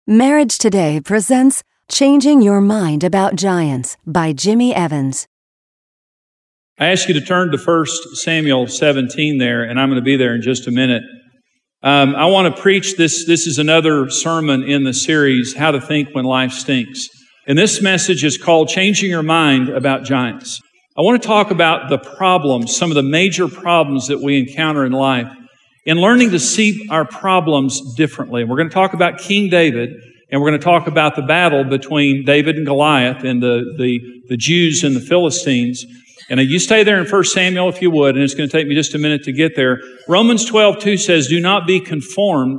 Marriage Today presents Changing Your Mind About Giants by Jimmy Evans. I ask you to turn to 1 Samuel 17 there, and I'm going to be there in just a minute. I want to preach this. This is another sermon in the series, How to Think When Life Stinks. And this message is called Changing Your Mind About Giants. I want to talk about the problems, some of the major problems that we encounter in life, and learning to see our problems differently. We're going to talk about King David, and we're going to talk about the battle between David and Goliath and the Jews and the Philistines. And you stay there in 1 Samuel if you would, and it's going to take me just a minute to get there. Romans 12:2 says, "Do not be conformed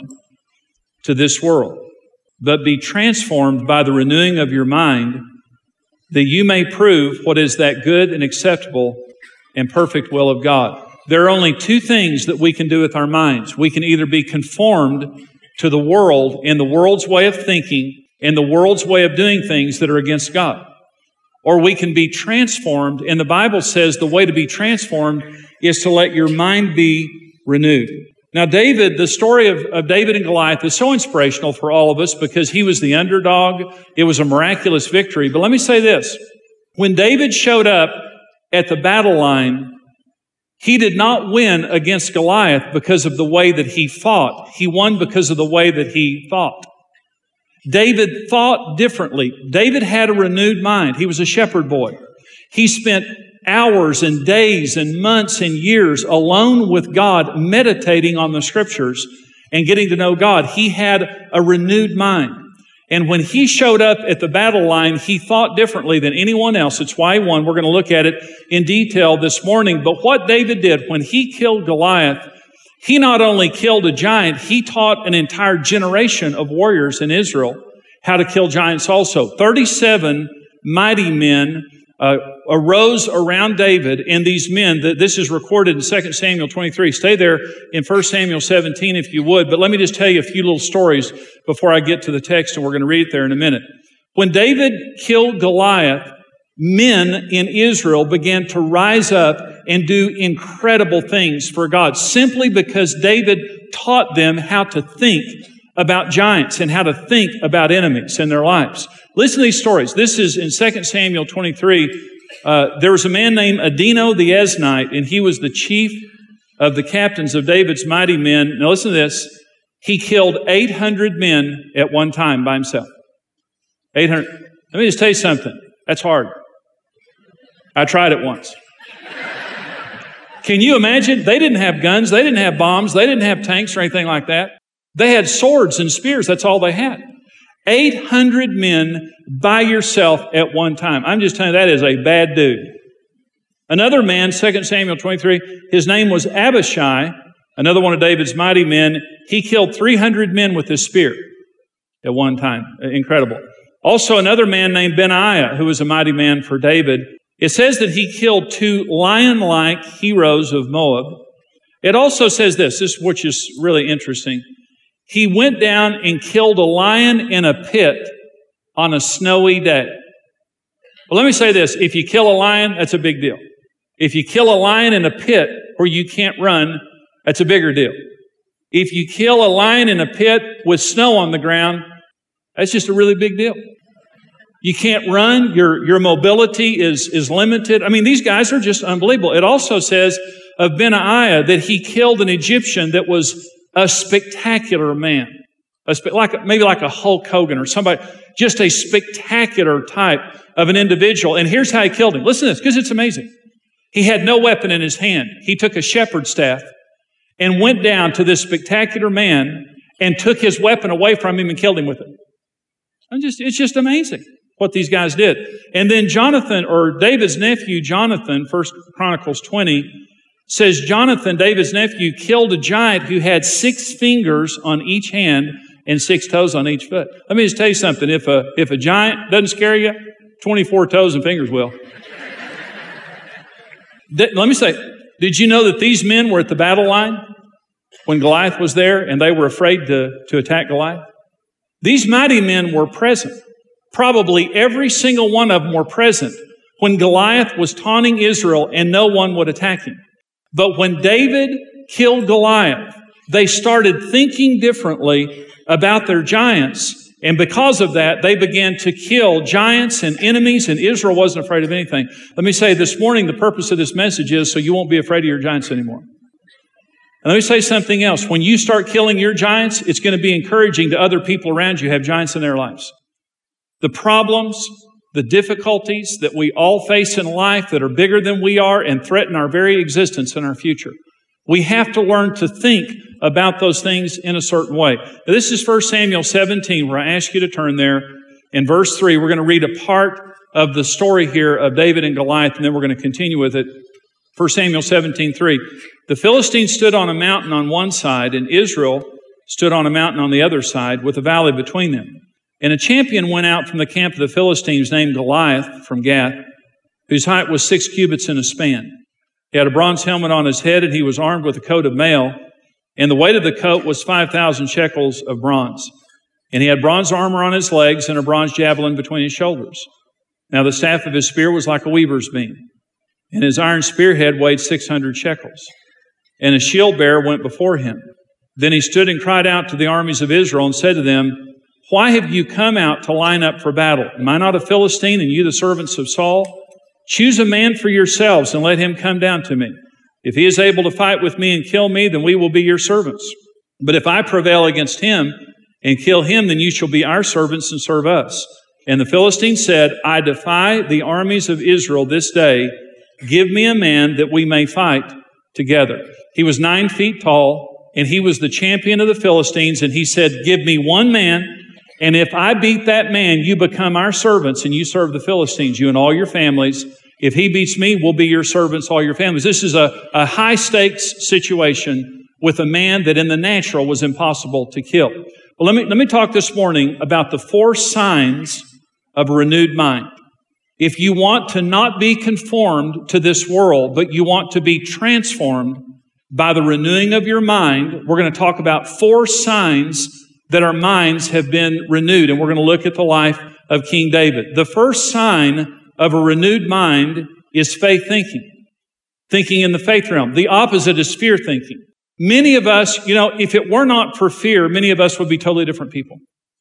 to this world, but be transformed by the renewing of your mind, that you may prove what is that good and acceptable and perfect will of God." There are only two things that we can do with our minds. We can either be conformed to the world and the world's way of thinking and the world's way of doing things that are against God. Or we can be transformed, and the Bible says the way to be transformed is to let your mind be renewed. Now, David, the story of David and Goliath is so inspirational for all of us because he was the underdog. It was a miraculous victory. But let me say this. When David showed up at the battle line, he did not win against Goliath because of the way that he fought. He won because of the way that he thought. David thought differently. David had a renewed mind. He was a shepherd boy. He spent hours and days and months and years alone with God, meditating on the Scriptures and getting to know God. He had a renewed mind. And when he showed up at the battle line, he thought differently than anyone else. It's why he won. We're going to look at it in detail this morning. But what David did when he killed Goliath, he not only killed a giant, he taught an entire generation of warriors in Israel how to kill giants also. 37 mighty men arose around David, and these men, this is recorded in 2 Samuel 23. Stay there in 1 Samuel 17 if you would, but let me just tell you a few little stories before I get to the text, and we're going to read it there in a minute. When David killed Goliath, men in Israel began to rise up and do incredible things for God, simply because David taught them how to think about giants and how to think about enemies in their lives. Listen to these stories. This is in 2 Samuel 23. There was a man named Adino the Eznite, and he was the chief of the captains of David's mighty men. Now listen to this. He killed 800 men at one time by himself. 800. Let me just tell you something. That's hard. I tried it once. Can you imagine? They didn't have guns. They didn't have bombs. They didn't have tanks or anything like that. They had swords and spears. That's all they had. 800 men by yourself at one time. I'm just telling you, that is a bad dude. Another man, 2 Samuel 23, his name was Abishai, another one of David's mighty men. He killed 300 men with his spear at one time. Incredible. Also, another man named Benaiah, who was a mighty man for David. It says that he killed 2 lion-like heroes of Moab. It also says this, which is really interesting. He went down and killed a lion in a pit on a snowy day. Well, let me say this. If you kill a lion, that's a big deal. If you kill a lion in a pit where you can't run, that's a bigger deal. If you kill a lion in a pit with snow on the ground, that's just a really big deal. You can't run. Your mobility is limited. I mean, these guys are just unbelievable. It also says of Benaiah that he killed an Egyptian that was a spectacular man, maybe like a Hulk Hogan or somebody, just a spectacular type of an individual. And here's how he killed him. Listen to this, because it's amazing. He had no weapon in his hand. He took a shepherd's staff and went down to this spectacular man and took his weapon away from him and killed him with it. It's just amazing what these guys did. And then Jonathan, or David's nephew, Jonathan, 1 Chronicles 20, says Jonathan, David's nephew, killed a giant who had 6 fingers on each hand and 6 toes on each foot. Let me just tell you something. If a giant doesn't scare you, 24 toes and fingers will. Let me say, did you know that these men were at the battle line when Goliath was there and they were afraid to attack Goliath? These mighty men were present. Probably every single one of them were present when Goliath was taunting Israel and no one would attack him. But when David killed Goliath, they started thinking differently about their giants And because of that, they began to kill giants and enemies, and Israel wasn't afraid of anything. Let me say this morning, the purpose of this message is so you won't be afraid of your giants anymore. And let me say something else. When you start killing your giants, it's going to be encouraging to other people around you who have giants in their lives. The problems, the difficulties that we all face in life that are bigger than we are and threaten our very existence and our future. We have to learn to think about those things in a certain way. Now, this is 1 Samuel 17, where I ask you to turn there. In verse 3, we're going to read a part of the story here of David and Goliath, and then we're going to continue with it. 1 Samuel 17:3. The Philistines stood on a mountain on one side, and Israel stood on a mountain on the other side, with a valley between them. And a champion went out from the camp of the Philistines named Goliath from Gath, whose height was 6 cubits and a span. He had a bronze helmet on his head, and he was armed with a coat of mail, and the weight of the coat was 5,000 shekels of bronze. And he had bronze armor on his legs and a bronze javelin between his shoulders. Now the staff of his spear was like a weaver's beam, and his iron spearhead weighed 600 shekels. And a shield bearer went before him. Then he stood and cried out to the armies of Israel and said to them, "Why have you come out to line up for battle? Am I not a Philistine, and you the servants of Saul? Choose a man for yourselves and let him come down to me. If he is able to fight with me and kill me, then we will be your servants. But if I prevail against him and kill him, then you shall be our servants and serve us." And the Philistines said, "I defy the armies of Israel this day. Give me a man that we may fight together." He was 9 feet tall, and he was the champion of the Philistines. And he said, "Give me one man, and if I beat that man, you become our servants, and you serve the Philistines, you and all your families. If he beats me, we'll be your servants, all your families." This is a high-stakes situation with a man that in the natural was impossible to kill. Well, let me talk this morning about the 4 signs of a renewed mind. If you want to not be conformed to this world, but you want to be transformed by the renewing of your mind, we're going to talk about 4 signs that our minds have been renewed, and we're going to look at the life of King David. The first sign of a renewed mind is faith thinking. Thinking in the faith realm. The opposite is fear thinking. Many of us, if it were not for fear, many of us would be totally different people.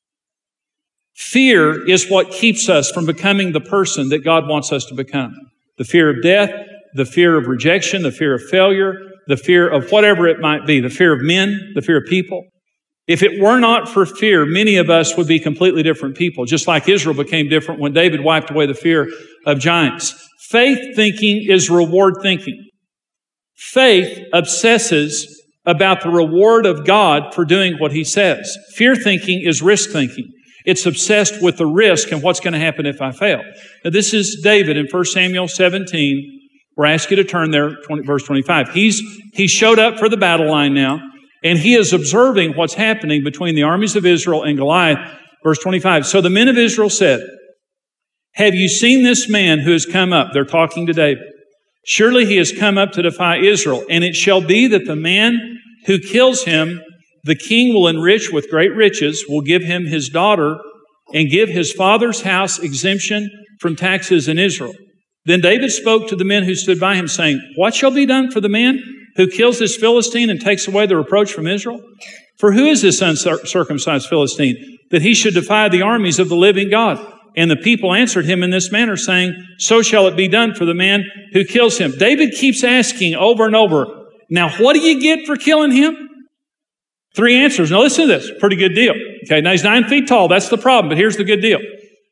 Fear is what keeps us from becoming the person that God wants us to become. The fear of death, the fear of rejection, the fear of failure, the fear of whatever it might be, the fear of men, the fear of people. If it were not for fear, many of us would be completely different people, just like Israel became different when David wiped away the fear of giants. Faith thinking is reward thinking. Faith obsesses about the reward of God for doing what He says. Fear thinking is risk thinking. It's obsessed with the risk and what's going to happen if I fail. Now, this is David in 1 Samuel 17. We're asked you to turn there, verse 25. He showed up for the battle line now, and he is observing what's happening between the armies of Israel and Goliath. Verse 25. So the men of Israel said, "Have you seen this man who has come up?" They're talking to David. "Surely he has come up to defy Israel. And it shall be that the man who kills him, the king will enrich with great riches, will give him his daughter, and give his father's house exemption from taxes in Israel." Then David spoke to the men who stood by him, saying, "What shall be done for the man who kills this Philistine and takes away the reproach from Israel? For who is this uncircumcised Philistine, that he should defy the armies of the living God?" And the people answered him in this manner, saying, "So shall it be done for the man who kills him." David keeps asking over and over, "Now what do you get for killing him?" 3 answers. Now listen to this. Pretty good deal. Okay, now he's 9 feet tall. That's the problem, but here's the good deal.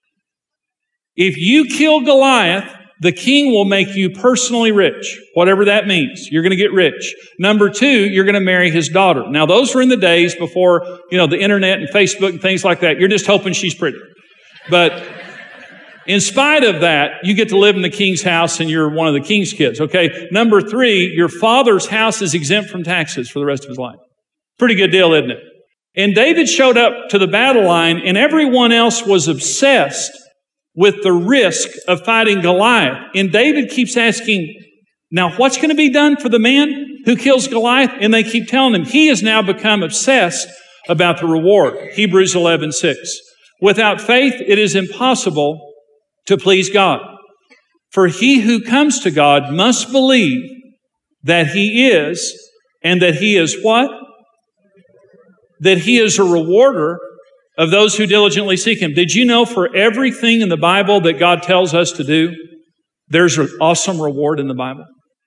If you kill Goliath, the king will make you personally rich, whatever that means. You're going to get rich. Number 2, you're going to marry his daughter. Now, those were in the days before, the internet and Facebook and things like that. You're just hoping she's pretty. But in spite of that, you get to live in the king's house and you're one of the king's kids, okay? Number 3, your father's house is exempt from taxes for the rest of his life. Pretty good deal, isn't it? And David showed up to the battle line, and everyone else was obsessed with the risk of fighting Goliath. And David keeps asking, "Now what's going to be done for the man who kills Goliath?" And they keep telling him he has now become obsessed about the reward. Hebrews 11:6. Without faith, it is impossible to please God. For he who comes to God must believe that He is, and that He is what? That He is a rewarder of those who diligently seek Him. Did you know for everything in the Bible that God tells us to do, there's an awesome reward in the Bible?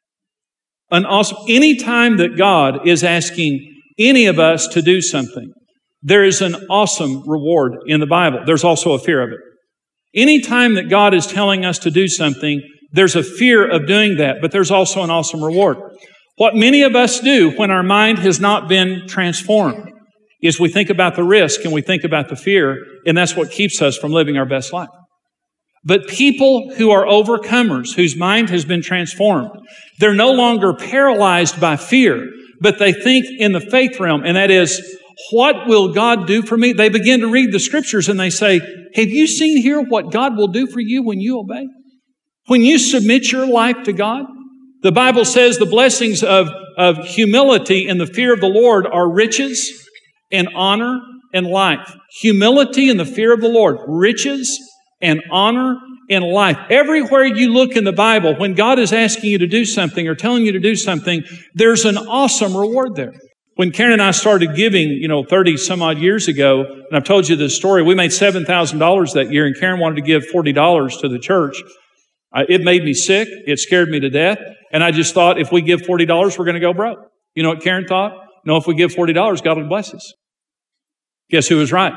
Any time that God is asking any of us to do something, there is an awesome reward in the Bible. There's also a fear of it. Any time that God is telling us to do something, there's a fear of doing that, but there's also an awesome reward. What many of us do when our mind has not been transformed is we think about the risk and we think about the fear, and that's what keeps us from living our best life. But people who are overcomers, whose mind has been transformed, they're no longer paralyzed by fear, but they think in the faith realm, and that is, what will God do for me? They begin to read the Scriptures and they say, have you seen here what God will do for you when you obey? When you submit your life to God? The Bible says the blessings of humility and the fear of the Lord are riches and honor and life. Humility and the fear of the Lord, riches and honor and life. Everywhere you look in the Bible, when God is asking you to do something or telling you to do something, there's an awesome reward there. When Karen and I started giving, 30 some odd years ago, and I've told you this story, we made $7,000 that year, and Karen wanted to give $40 to the church. It made me sick. It scared me to death. And I just thought, if we give $40, we're going to go broke. You know what Karen thought? No, if we give $40, God will bless us. Guess who was right?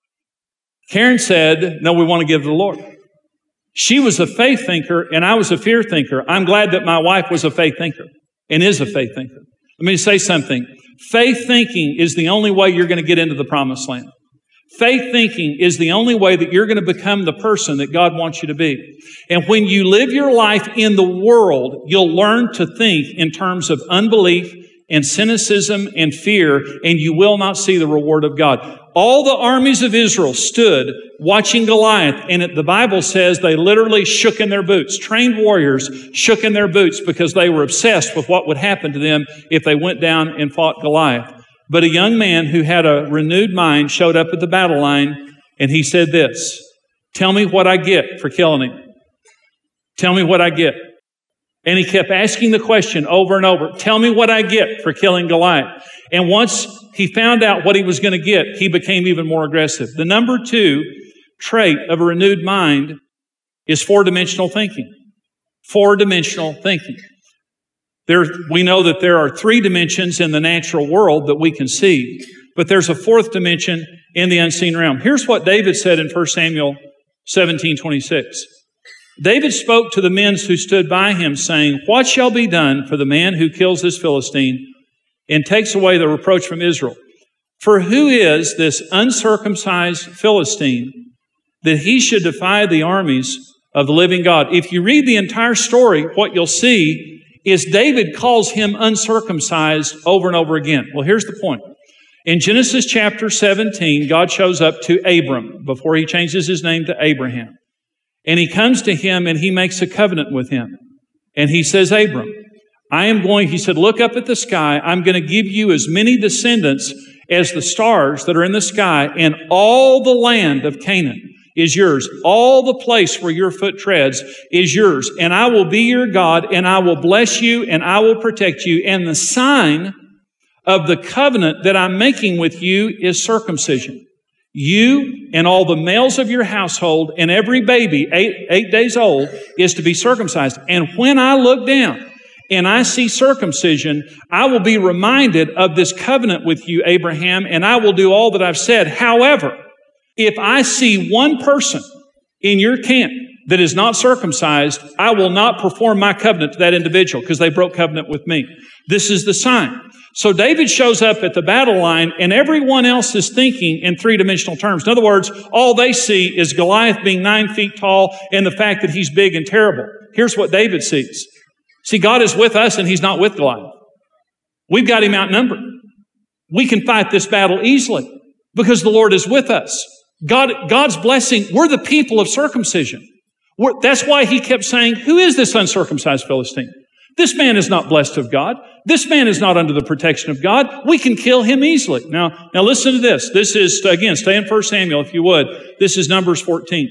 Karen said, no, we want to give to the Lord. She was a faith thinker, and I was a fear thinker. I'm glad that my wife was a faith thinker and is a faith thinker. Let me say something. Faith thinking is the only way you're going to get into the promised land. Faith thinking is the only way that you're going to become the person that God wants you to be. And when you live your life in the world, you'll learn to think in terms of unbelief and cynicism and fear, and you will not see the reward of God. All the armies of Israel stood watching Goliath, and the Bible says they literally shook in their boots. Trained warriors shook in their boots because they were obsessed with what would happen to them if they went down and fought Goliath. But a young man who had a renewed mind showed up at the battle line, and he said this, tell me what I get for killing him. Tell me what I get. And he kept asking the question over and over, tell me what I get for killing Goliath. And once he found out what he was going to get, he became even more aggressive. The number 2 trait of a renewed mind is 4-dimensional thinking. 4-dimensional thinking. We know that there are 3 dimensions in the natural world that we can see, but there's a 4th dimension in the unseen realm. Here's what David said in 1 Samuel 17:26. David spoke to the men who stood by him, saying, what shall be done for the man who kills this Philistine and takes away the reproach from Israel? For who is this uncircumcised Philistine that he should defy the armies of the living God? If you read the entire story, what you'll see is David calls him uncircumcised over and over again. Well, here's the point. In Genesis chapter 17, God shows up to Abram before he changes his name to Abraham. And he comes to him and he makes a covenant with him. And he says, Abram, he said, look up at the sky. I'm going to give you as many descendants as the stars that are in the sky, and all the land of Canaan is yours. All the place where your foot treads is yours. And I will be your God, and I will bless you, and I will protect you. And the sign of the covenant that I'm making with you is circumcision. You and all the males of your household and every baby 8 days old is to be circumcised. And when I look down and I see circumcision, I will be reminded of this covenant with you, Abraham, and I will do all that I've said. However, if I see one person in your camp that is not circumcised, I will not perform my covenant to that individual because they broke covenant with me. This is the sign. So David shows up at the battle line, and everyone else is thinking in 3-dimensional terms. In other words, all they see is Goliath being 9 feet tall and the fact that he's big and terrible. Here's what David sees. See, God is with us and He's not with Goliath. We've got him outnumbered. We can fight this battle easily because the Lord is with us. God's blessing, we're the people of circumcision. That's why He kept saying, who is this uncircumcised Philistine? This man is not blessed of God. This man is not under the protection of God. We can kill him easily. Now listen to this. This is, again, stay in 1 Samuel if you would. This is Numbers 14.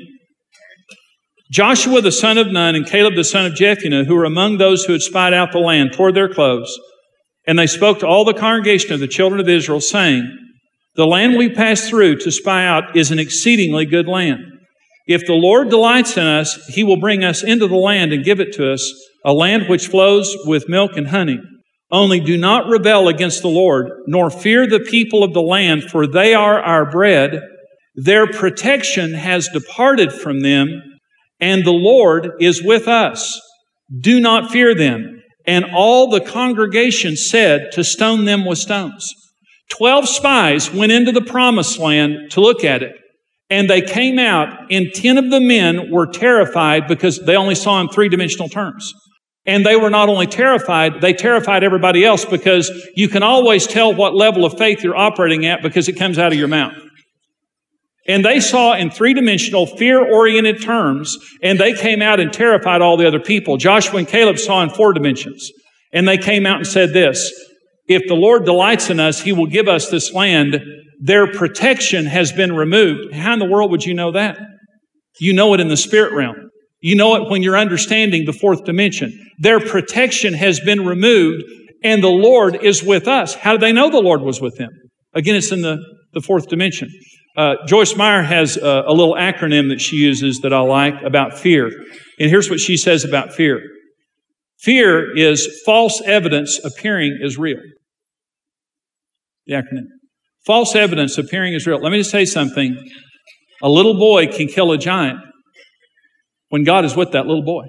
Joshua the son of Nun and Caleb the son of Jephunneh, who were among those who had spied out the land, tore their clothes. And they spoke to all the congregation of the children of Israel, saying, The land we passed through to spy out is an exceedingly good land. If the Lord delights in us, He will bring us into the land and give it to us, a land which flows with milk and honey. Only do not rebel against the Lord, nor fear the people of the land, for they are our bread. Their protection has departed from them, and the Lord is with us. Do not fear them. And all the congregation said to stone them with stones. 12 spies went into the promised land to look at it. And they came out, and 10 of the men were terrified because they only saw in three-dimensional terms. And they were not only terrified, they terrified everybody else, because you can always tell what level of faith you're operating at because it comes out of your mouth. And they saw in three-dimensional, fear-oriented terms, and they came out and terrified all the other people. Joshua and Caleb saw in 4 dimensions. And they came out and said this, if the Lord delights in us, He will give us this land. Their protection has been removed. How in the world would you know that? You know it in the spirit realm. You know it when you're understanding the 4th dimension. Their protection has been removed, and the Lord is with us. How did they know the Lord was with them? Again, it's in the 4th dimension. Joyce Meyer has a little acronym that she uses that I like about fear. And here's what she says about fear. Fear is false evidence appearing as real. The acronym. False evidence appearing as real. Let me just say something. A little boy can kill a giant when God is with that little boy.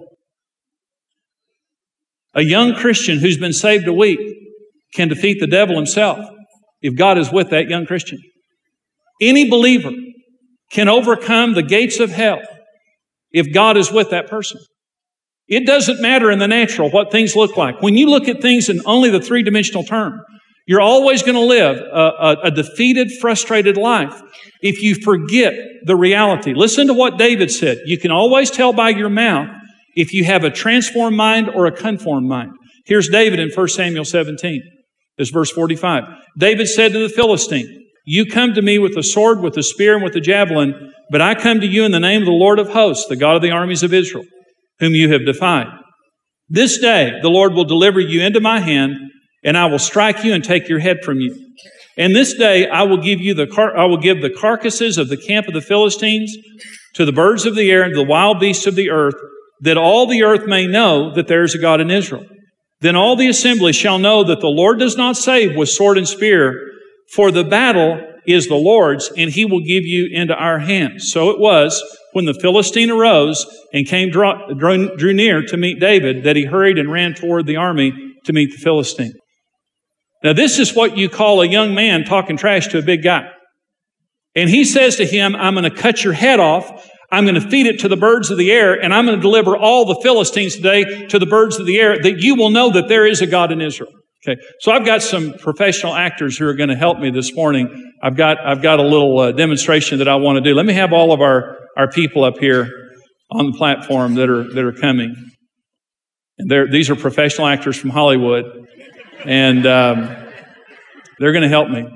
A young Christian who's been saved a week can defeat the devil himself if God is with that young Christian. Any believer can overcome the gates of hell if God is with that person. It doesn't matter in the natural what things look like. When you look at things in only the three-dimensional term, you're always going to live a defeated, frustrated life if you forget the reality. Listen to what David said. You can always tell by your mouth if you have a transformed mind or a conformed mind. Here's David in 1 Samuel 17. This verse 45. David said to the Philistine, you come to me with the sword, with the spear, and with the javelin, but I come to you in the name of the Lord of hosts, the God of the armies of Israel, whom you have defied. This day the Lord will deliver you into my hand, and I will strike you and take your head from you. And this day I will give the carcasses of the camp of the Philistines to the birds of the air and to the wild beasts of the earth, that all the earth may know that there is a God in Israel. Then all the assembly shall know that the Lord does not save with sword and spear, for the battle is the Lord's, and He will give you into our hands. So it was, when the Philistine arose and drew near to meet David, that he hurried and ran toward the army to meet the Philistine. Now this is what you call a young man talking trash to a big guy. And he says to him, I'm going to cut your head off, I'm going to feed it to the birds of the air, and I'm going to deliver all the Philistines today to the birds of the air, that you will know that there is a God in Israel. Okay, so I've got some professional actors who are going to help me this morning. I've got a little demonstration that I want to do. Let me have all of our people up here on the platform that are coming. And these are professional actors from Hollywood, and they're going to help me.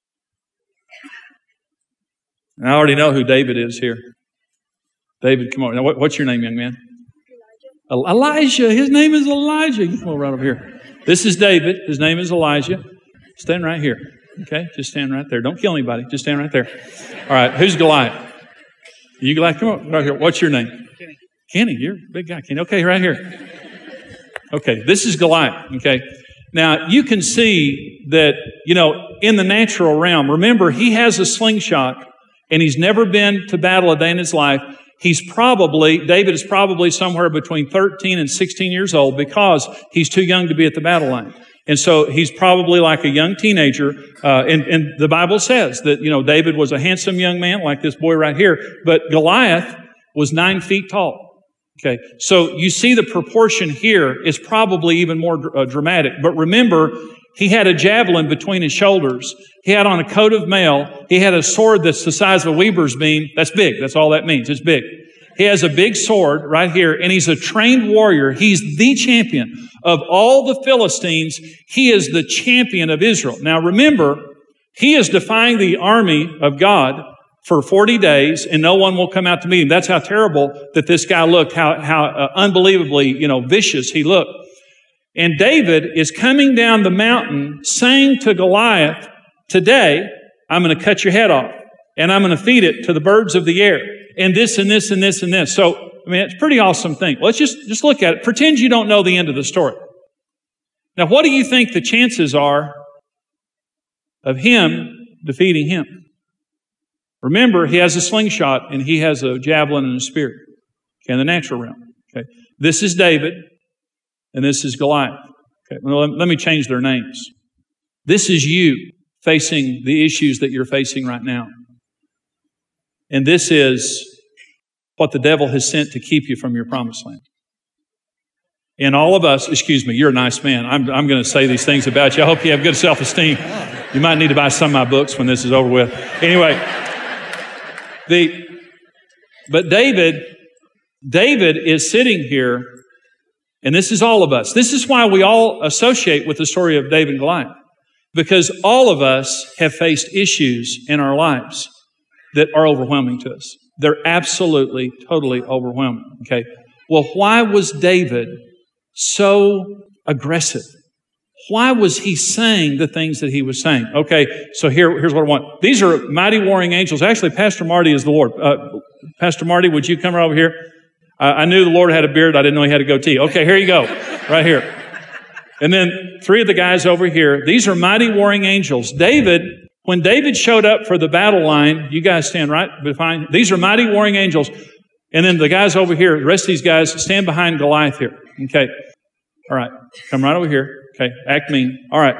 And I already know who David is here. David, come on. Now, what's your name, young man? Elijah. His name is Elijah. You come on right over here. This is David. His name is Elijah. Stand right here. Okay? Just stand right there. Don't kill anybody. Just stand right there. All right. Who's Goliath? You Goliath? Come on. Right here. What's your name? Kenny. Kenny. You're a big guy. Kenny. Okay. Right here. Okay. This is Goliath. Okay. Now, you can see that, in the natural realm, remember, he has a slingshot and he's never been to battle a day in his life. David is probably somewhere between 13 and 16 years old because he's too young to be at the battle line. And so he's probably like a young teenager. And the Bible says that, David was a handsome young man like this boy right here, but Goliath was 9 feet tall. Okay. So you see the proportion here is probably even more dramatic. But remember, he had a javelin between his shoulders. He had on a coat of mail. He had a sword that's the size of a Weber's beam. That's big. That's all that means. It's big. He has a big sword right here, and he's a trained warrior. He's the champion of all the Philistines. He is the champion of Israel. Now remember, he is defying the army of God for 40 days, and no one will come out to meet him. That's how terrible that this guy looked, how unbelievably, vicious he looked. And David is coming down the mountain saying to Goliath, today I'm going to cut your head off, and I'm going to feed it to the birds of the air, and this and this and this and this. So, I mean, it's a pretty awesome thing. Let's just look at it. Pretend you don't know the end of the story. Now, what do you think the chances are of him defeating him? Remember, he has a slingshot and he has a javelin and a spear. Okay, in the natural realm. Okay, this is David and this is Goliath. Okay, well, let me change their names. This is you facing the issues that you're facing right now. And this is what the devil has sent to keep you from your promised land. And all of us, excuse me, you're a nice man. I'm going to say these things about you. I hope you have good self-esteem. You might need to buy some of my books when this is over with. Anyway, but David is sitting here, and this is all of us. This is why we all associate with the story of David and Goliath, because all of us have faced issues in our lives that are overwhelming to us. They're absolutely, totally overwhelming. Okay. Well, why was David so aggressive? Why was he saying the things that he was saying? Okay, so here's what I want. These are mighty warring angels. Actually, Pastor Marty is the Lord. Pastor Marty, would you come right over here? I knew the Lord had a beard. I didn't know he had a goatee. Okay, here you go. Right here. And then 3 of the guys over here. These are mighty warring angels. When David showed up for the battle line, you guys stand right behind. These are mighty warring angels. And then the guys over here, the rest of these guys stand behind Goliath here. Okay. All right. Come right over here. Okay. Act mean. All right.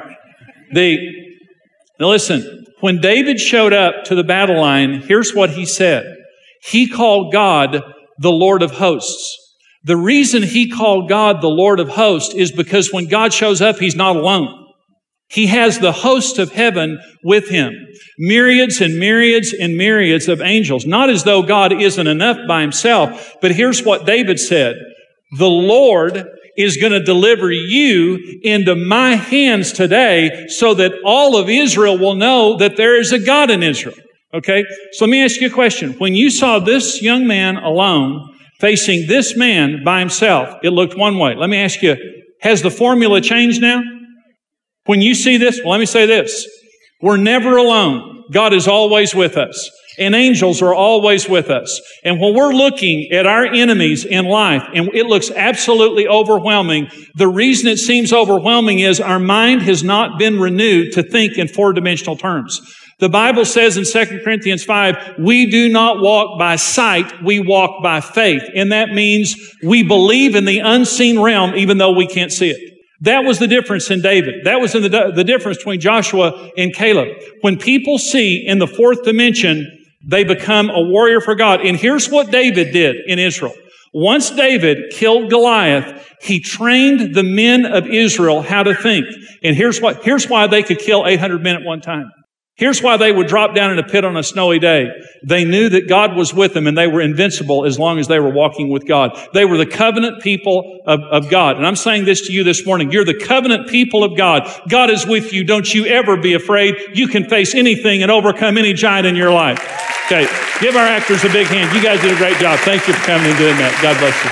Now listen, when David showed up to the battle line, here's what he said. He called God the Lord of hosts. The reason he called God the Lord of hosts is because when God shows up, he's not alone. He has the host of heaven with him. Myriads and myriads and myriads of angels. Not as though God isn't enough by himself, but here's what David said. The Lord is going to deliver you into my hands today so that all of Israel will know that there is a God in Israel. Okay? So let me ask you a question. When you saw this young man alone facing this man by himself, it looked one way. Let me ask you, has the formula changed now? When you see this, well, let me say this. We're never alone. God is always with us. And angels are always with us. And when we're looking at our enemies in life, and it looks absolutely overwhelming, the reason it seems overwhelming is our mind has not been renewed to think in 4-dimensional terms. The Bible says in 2 Corinthians 5, we do not walk by sight, we walk by faith. And that means we believe in the unseen realm even though we can't see it. That was the difference in David. That was the difference between Joshua and Caleb. When people see in the 4th dimension, they become a warrior for God. And here's what David did in Israel. Once David killed Goliath, he trained the men of Israel how to think. And here's why they could kill 800 men at one time. Here's why they would drop down in a pit on a snowy day. They knew that God was with them and they were invincible as long as they were walking with God. They were the covenant people of God. And I'm saying this to you this morning. You're the covenant people of God. God is with you. Don't you ever be afraid. You can face anything and overcome any giant in your life. Okay. Give our actors a big hand. You guys did a great job. Thank you for coming and doing that. God bless you.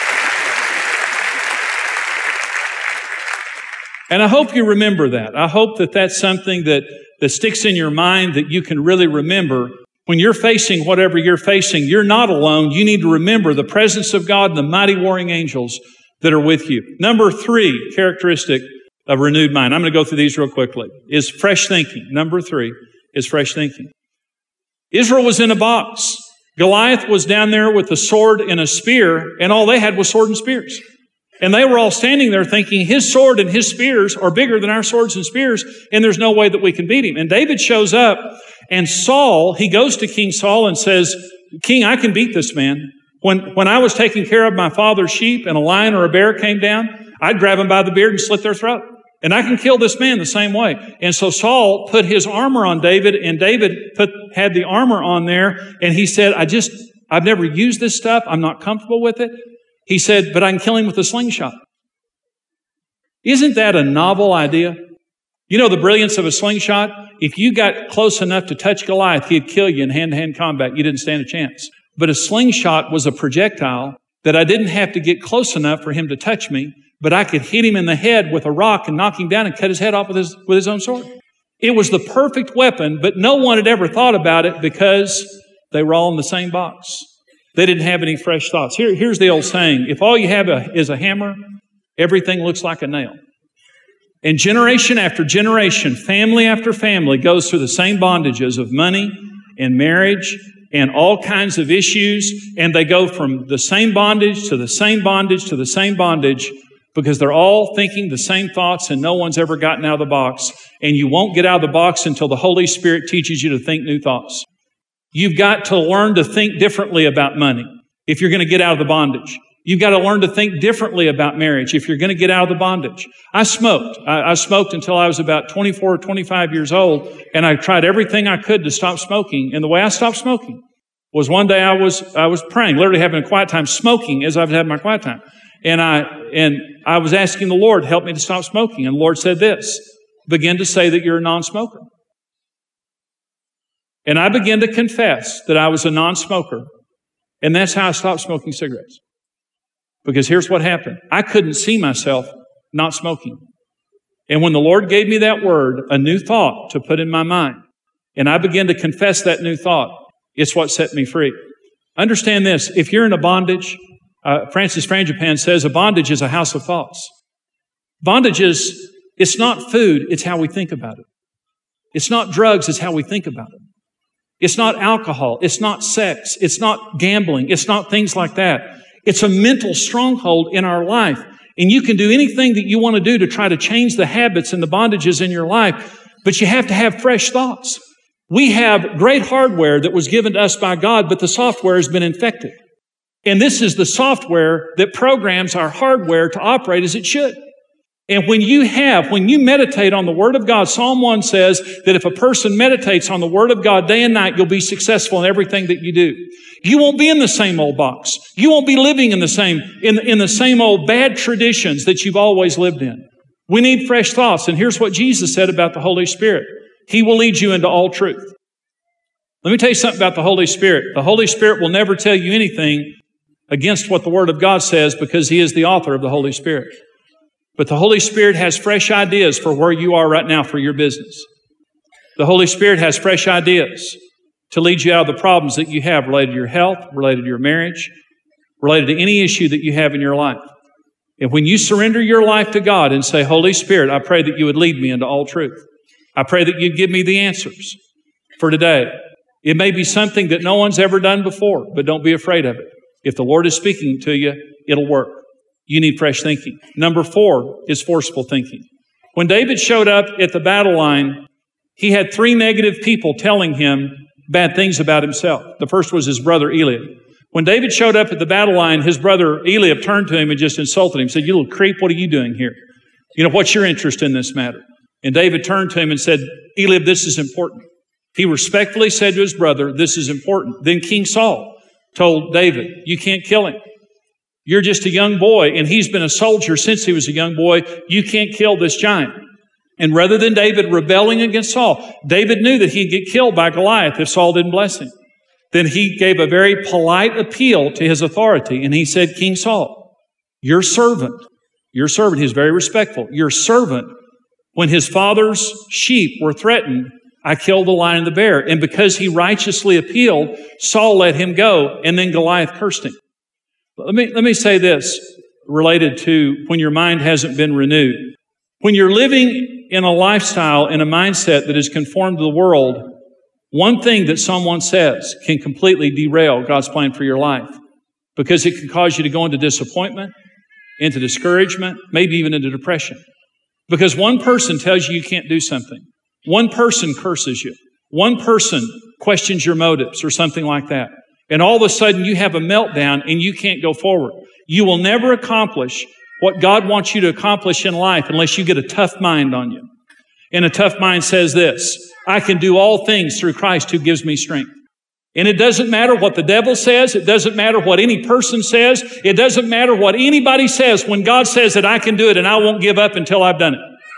And I hope you remember that. I hope that that's something that sticks in your mind that you can really remember. When you're facing whatever you're facing, you're not alone. You need to remember the presence of God and the mighty warring angels that are with you. Number 3 characteristic of renewed mind. I'm going to go through these real quickly. Is fresh thinking. Number 3 is fresh thinking. Israel was in a box. Goliath was down there with a sword and a spear, and all they had was sword and spears. And they were all standing there thinking his sword and his spears are bigger than our swords and spears, and there's no way that we can beat him. And David shows up, and he goes to King Saul and says, King, I can beat this man. When I was taking care of my father's sheep and a lion or a bear came down, I'd grab him by the beard and slit their throat. And I can kill this man the same way. And so Saul put his armor on David, and David had the armor on there, and he said, I've never used this stuff. I'm not comfortable with it. He said, but I can kill him with a slingshot. Isn't that a novel idea? You know the brilliance of a slingshot? If you got close enough to touch Goliath, he'd kill you in hand-to-hand combat. You didn't stand a chance. But a slingshot was a projectile that I didn't have to get close enough for him to touch me, but I could hit him in the head with a rock and knock him down and cut his head off with his own sword. It was the perfect weapon, but no one had ever thought about it because they were all in the same box. They didn't have any fresh thoughts. Here's the old saying, if all you have is a hammer, everything looks like a nail. And generation after generation, family after family goes through the same bondages of money and marriage and all kinds of issues, and they go from the same bondage to the same bondage to the same bondage because they're all thinking the same thoughts and no one's ever gotten out of the box. And you won't get out of the box until the Holy Spirit teaches you to think new thoughts. You've got to learn to think differently about money if you're going to get out of the bondage. You've got to learn to think differently about marriage if you're going to get out of the bondage. I smoked. I smoked until I was about 24 or 25 years old, and I tried everything I could to stop smoking. And the way I stopped smoking was one day I was praying, literally having a quiet time, smoking as I was having my quiet time. And I was asking the Lord, help me to stop smoking. And the Lord said this, begin to say that you're a non-smoker. And I began to confess that I was a non-smoker. And that's how I stopped smoking cigarettes. Because here's what happened. I couldn't see myself not smoking. And when the Lord gave me that word, a new thought to put in my mind, and I began to confess that new thought, it's what set me free. Understand this. If you're in a bondage, Francis Frangipane says a bondage is a house of thoughts. Bondage is, it's not food, it's how we think about it. It's not drugs, it's how we think about it. It's not alcohol, it's not sex, it's not gambling, it's not things like that. It's a mental stronghold in our life. And you can do anything that you want to do to try to change the habits and the bondages in your life, but you have to have fresh thoughts. We have great hardware that was given to us by God, but the software has been infected. And this is the software that programs our hardware to operate as it should. And when you meditate on the Word of God, Psalm 1 says that if a person meditates on the Word of God day and night, you'll be successful in everything that you do. You won't be in the same old box. You won't be living in the same old bad traditions that you've always lived in. We need fresh thoughts. And here's what Jesus said about the Holy Spirit. He will lead you into all truth. Let me tell you something about the Holy Spirit. The Holy Spirit will never tell you anything against what the Word of God says because He is the author of the Holy Spirit. But the Holy Spirit has fresh ideas for where you are right now for your business. The Holy Spirit has fresh ideas to lead you out of the problems that you have related to your health, related to your marriage, related to any issue that you have in your life. And when you surrender your life to God and say, Holy Spirit, I pray that you would lead me into all truth. I pray that you'd give me the answers for today. It may be something that no one's ever done before, but don't be afraid of it. If the Lord is speaking to you, it'll work. You need fresh thinking. Number 4 is forceful thinking. When David showed up at the battle line, he had 3 negative people telling him bad things about himself. The first was his brother Eliab. When David showed up at the battle line, his brother Eliab turned to him and just insulted him. He said, you little creep, what are you doing here? What's your interest in this matter? And David turned to him and said, Eliab, this is important. He respectfully said to his brother, this is important. Then King Saul told David, you can't kill him. You're just a young boy, and he's been a soldier since he was a young boy. You can't kill this giant. And rather than David rebelling against Saul, David knew that he'd get killed by Goliath if Saul didn't bless him. Then he gave a very polite appeal to his authority, and he said, King Saul, your servant, he's very respectful, your servant, when his father's sheep were threatened, I killed the lion and the bear. And because he righteously appealed, Saul let him go, and then Goliath cursed him. Let me say this related to when your mind hasn't been renewed. When you're living in a lifestyle, in a mindset that is conformed to the world, one thing that someone says can completely derail God's plan for your life because it can cause you to go into disappointment, into discouragement, maybe even into depression. Because one person tells you can't do something. One person curses you. One person questions your motives or something like that. And all of a sudden you have a meltdown and you can't go forward. You will never accomplish what God wants you to accomplish in life unless you get a tough mind on you. And a tough mind says this, I can do all things through Christ who gives me strength. And it doesn't matter what the devil says. It doesn't matter what any person says. It doesn't matter what anybody says when God says that I can do it and I won't give up until I've done it.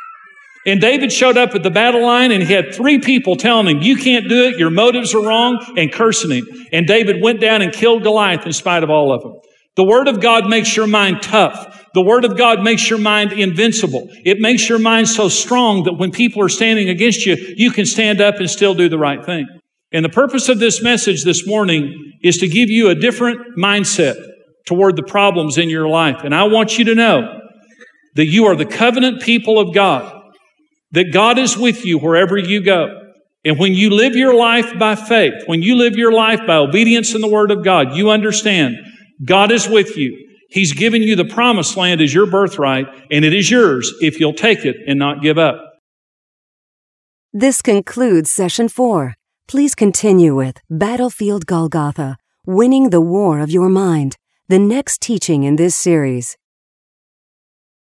And David showed up at the battle line and he had 3 people telling him, you can't do it, your motives are wrong, and cursing him. And David went down and killed Goliath in spite of all of them. The Word of God makes your mind tough. The Word of God makes your mind invincible. It makes your mind so strong that when people are standing against you, you can stand up and still do the right thing. And the purpose of this message this morning is to give you a different mindset toward the problems in your life. And I want you to know that you are the covenant people of God, that God is with you wherever you go. And when you live your life by faith, when you live your life by obedience in the Word of God, you understand God is with you. He's given you the promised land as your birthright, and it is yours if you'll take it and not give up. This concludes Session 4. Please continue with Battlefield Golgotha, Winning the War of Your Mind, the next teaching in this series.